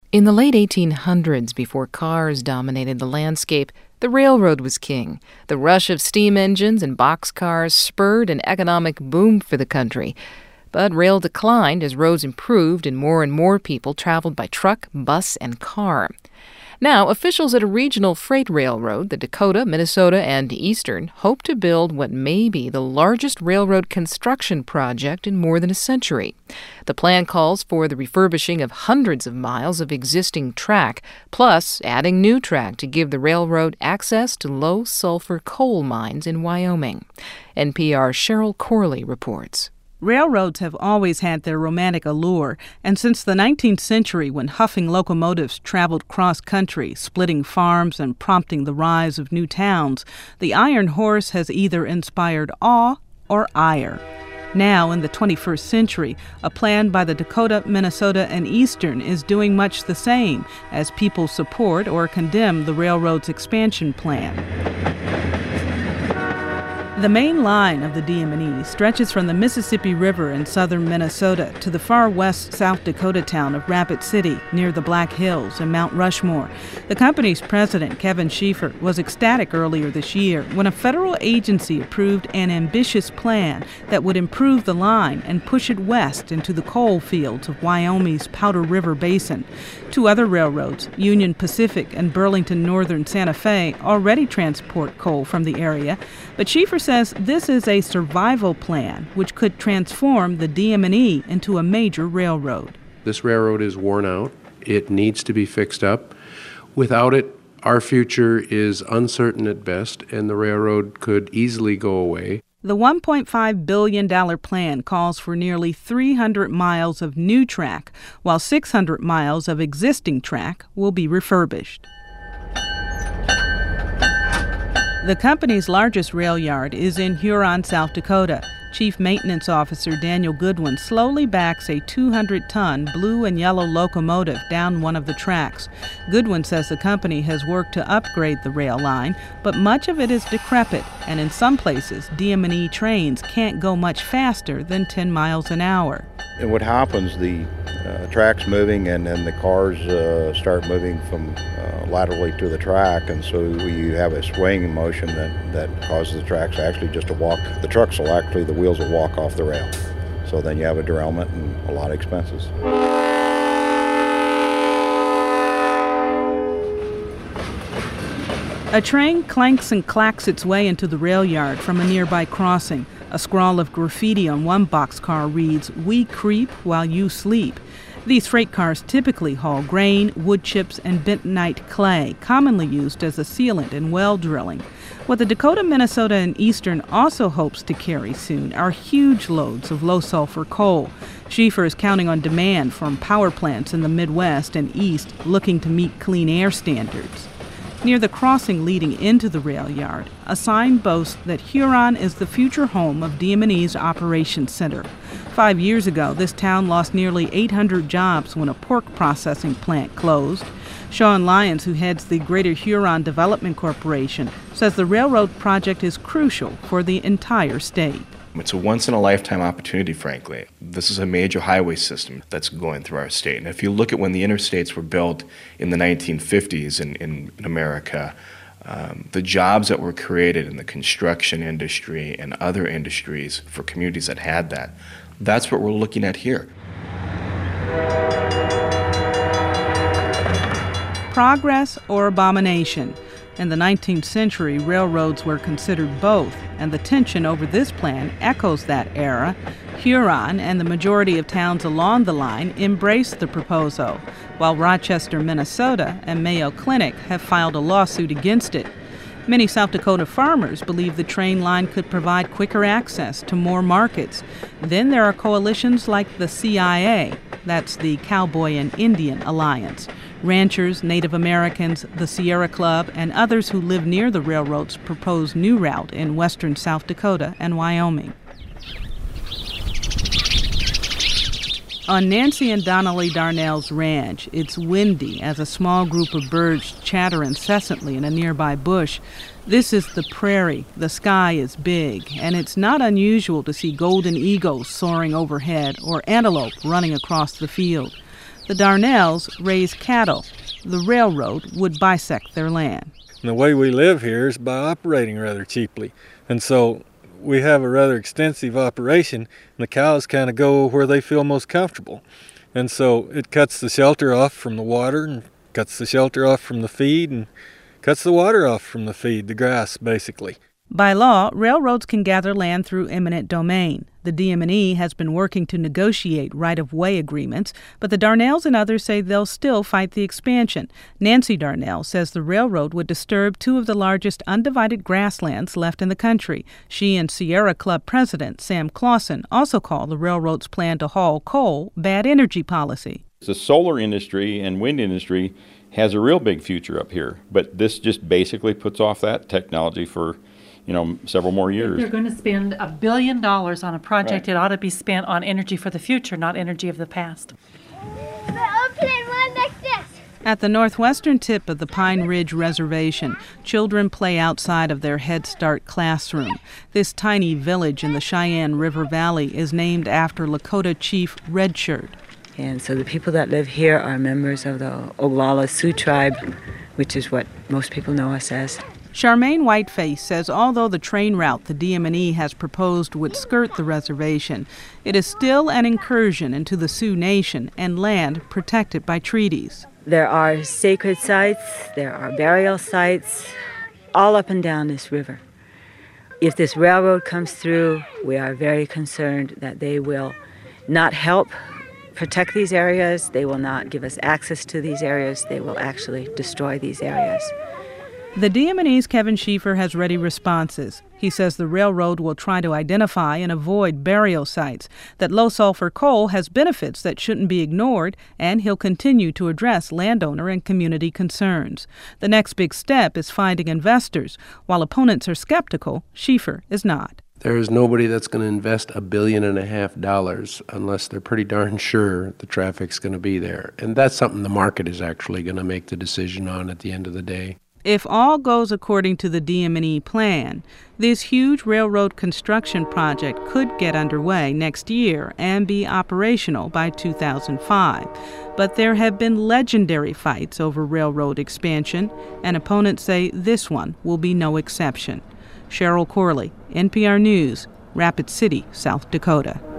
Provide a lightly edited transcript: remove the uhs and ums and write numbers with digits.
In the late 1800s, before cars dominated the landscape, the railroad was king. The rush of steam engines and boxcars spurred an economic boom for the country. But rail declined as roads improved and more people traveled by truck, bus, and car. Now, officials at a regional freight railroad, the Dakota, Minnesota, and Eastern, hope to build what may be the largest railroad construction project in more than a century. The plan calls for the refurbishing of hundreds of miles of existing track, plus adding new track to give the railroad access to low-sulfur coal mines in Wyoming. NPR's Cheryl Corley reports. Railroads have always had their romantic allure, and since the 19th century, when huffing locomotives traveled cross-country, splitting farms and prompting the rise of new towns, the iron horse has either inspired awe or ire. Now, in the 21st century, a plan by the Dakota, Minnesota, and Eastern is doing much the same as people support or condemn the railroad's expansion plan. The main line of the DM&E stretches from the Mississippi River in southern Minnesota to the far west South Dakota town of Rapid City near the Black Hills and Mount Rushmore. The company's president, Kevin Schieffer, was ecstatic earlier this year when a federal agency approved an ambitious plan that would improve the line and push it west into the coal fields of Wyoming's Powder River Basin. Two other railroads, Union Pacific and Burlington Northern Santa Fe, already transport coal from the area, but Schieffer says this is a survival plan which could transform the DM&E into a major railroad. This railroad is worn out. It needs to be fixed up. Without it, our future is uncertain at best, and the railroad could easily go away. The $1.5 billion plan calls for nearly 300 miles of new track, while 600 miles of existing track will be refurbished. The company's largest rail yard is in Huron, South Dakota. Chief Maintenance Officer Daniel Goodwin slowly backs a 200-ton blue and yellow locomotive down one of the tracks. Goodwin says the company has worked to upgrade the rail line, but much of it is decrepit, and in some places, DM&E trains can't go much faster than 10 miles an hour. And what happens, the track's moving and then the cars start moving from laterally to the track, and so you have a swaying motion that causes the tracks actually just to walk. The trucks will actually, the wheels will walk off the rail. So then you have a derailment and a lot of expenses. A train clanks and clacks its way into the rail yard from a nearby crossing. A scrawl of graffiti on one boxcar reads, "We creep while you sleep." These freight cars typically haul grain, wood chips, and bentonite clay, commonly used as a sealant in well drilling. What the Dakota, Minnesota, and Eastern also hopes to carry soon are huge loads of low-sulfur coal. Schieffer is counting on demand from power plants in the Midwest and East looking to meet clean air standards. Near the crossing leading into the rail yard, a sign boasts that Huron is the future home of DM&E's Operations Center. 5 years ago, this town lost nearly 800 jobs when a pork processing plant closed. Sean Lyons, who heads the Greater Huron Development Corporation, says the railroad project is crucial for the entire state. It's a once-in-a-lifetime opportunity, frankly. This is a major highway system that's going through our state. And if you look at when the interstates were built in the 1950s in America, the jobs that were created in the construction industry and other industries for communities that had that, that's what we're looking at here. Progress or abomination? In the 19th century, railroads were considered both, and the tension over this plan echoes that era. Huron and the majority of towns along the line embraced the proposal, while Rochester, Minnesota, and Mayo Clinic have filed a lawsuit against it. Many South Dakota farmers believe the train line could provide quicker access to more markets. Then there are coalitions like the CIA, that's the Cowboy and Indian Alliance. Ranchers, Native Americans, the Sierra Club, and others who live near the railroad's proposed new route in western South Dakota and Wyoming. On Nancy and Donnelly Darnell's ranch, it's windy as a small group of birds chatter incessantly in a nearby bush. This is the prairie. The sky is big, and it's not unusual to see golden eagles soaring overhead or antelope running across the field. The Darnells raise cattle. The railroad would bisect their land. And the way we live here is by operating rather cheaply. And so we have a rather extensive operation, and the cows kind of go where they feel most comfortable. And so it cuts the shelter off from the water, and cuts the shelter off from the feed, and cuts the water off from the feed, the grass, basically. By law, railroads can gather land through eminent domain. The DM&E has been working to negotiate right-of-way agreements, but the Darnells and others say they'll still fight the expansion. Nancy Darnell says the railroad would disturb two of the largest undivided grasslands left in the country. She and Sierra Club president Sam Clausen also call the railroad's plan to haul coal bad energy policy. The solar industry and wind industry has a real big future up here, but this just basically puts off that technology for several more years. They're going to spend $1 billion on a project. Right. It ought to be spent on energy for the future, not energy of the past. At the northwestern tip of the Pine Ridge Reservation, children play outside of their Head Start classroom. This tiny village in the Cheyenne River Valley is named after Lakota Chief Redshirt. And so the people that live here are members of the Oglala Sioux tribe, which is what most people know us as. Charmaine Whiteface says although the train route the DM&E has proposed would skirt the reservation, it is still an incursion into the Sioux Nation and land protected by treaties. There are sacred sites, there are burial sites, all up and down this river. If this railroad comes through, we are very concerned that they will not help protect these areas, they will not give us access to these areas, they will actually destroy these areas. The DM&E's Kevin Schieffer has ready responses. He says the railroad will try to identify and avoid burial sites, that low-sulfur coal has benefits that shouldn't be ignored, and he'll continue to address landowner and community concerns. The next big step is finding investors. While opponents are skeptical, Schieffer is not. There is nobody that's going to invest $1.5 billion unless they're pretty darn sure the traffic's going to be there. And that's something the market is actually going to make the decision on at the end of the day. If all goes according to the DM&E plan, this huge railroad construction project could get underway next year and be operational by 2005. But there have been legendary fights over railroad expansion, and opponents say this one will be no exception. Cheryl Corley, NPR News, Rapid City, South Dakota.